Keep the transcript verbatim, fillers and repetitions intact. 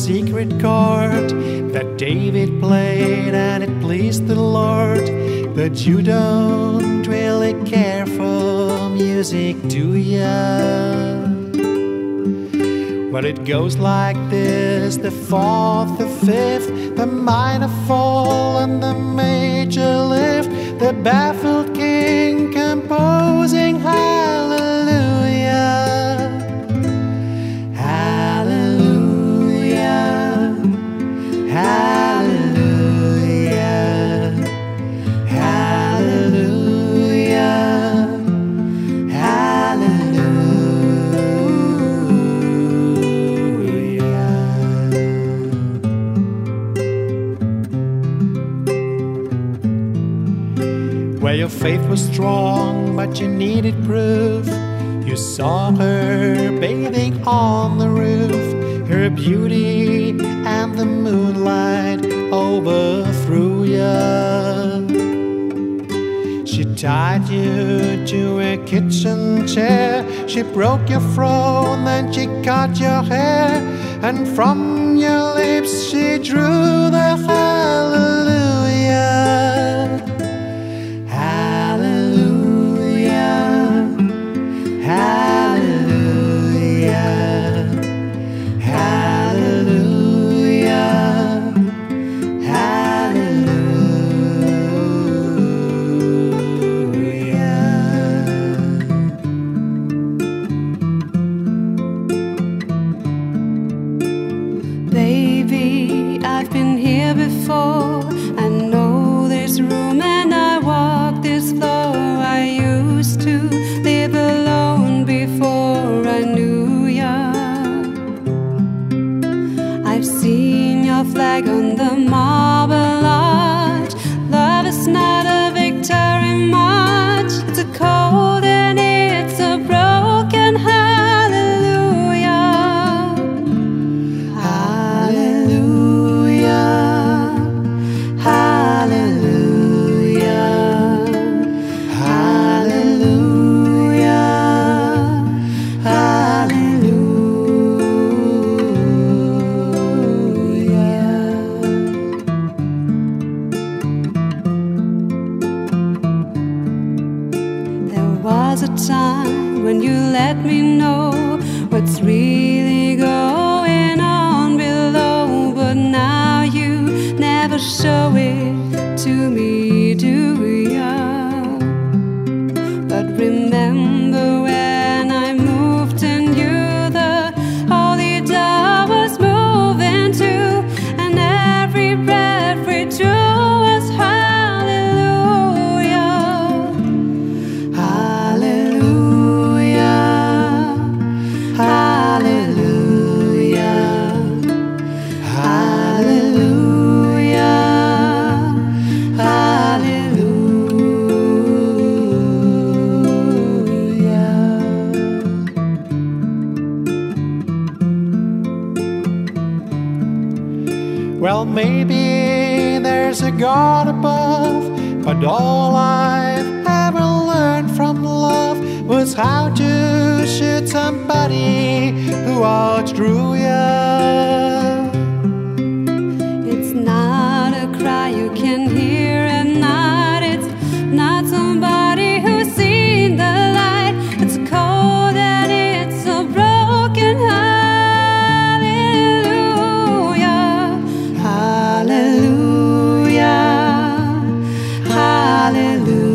secret chord that David played and it pleased the Lord. But you don't really care for music, do ya? Well, it goes like this: the fourth, the fifth, the minor fall and the major lift, the baffled king composing hallelujah, hallelujah, hallelujah, hallelujah, where your faith was strong, but you needed proof. You saw her bathing on the roof, her beauty and the moonlight overthrew ya. She tied you to a kitchen chair, she broke your throne, then she cut your hair, and from your lips she drew the hallelujah. Baby, I've been here before. I know this room and I walk this floor. I used to live alone before I knew ya. I've seen your flag on the marble arch. Love is not a victory march. It's a cold and it's a broken hallelujah. Was a time when you let me know what's really going on below, but now you never show it to me, do ya? But remember when I moved and you the holy dove was moving too, and every breath we drew was hallelujah. Well, maybe there's a God above, but all I've ever learned from love was how to shoot somebody who outdrew ya. It's not a cry you can hear at night. It's not somebody who's seen the light. It's cold and it's a broken heart. Hallelujah, hallelujah.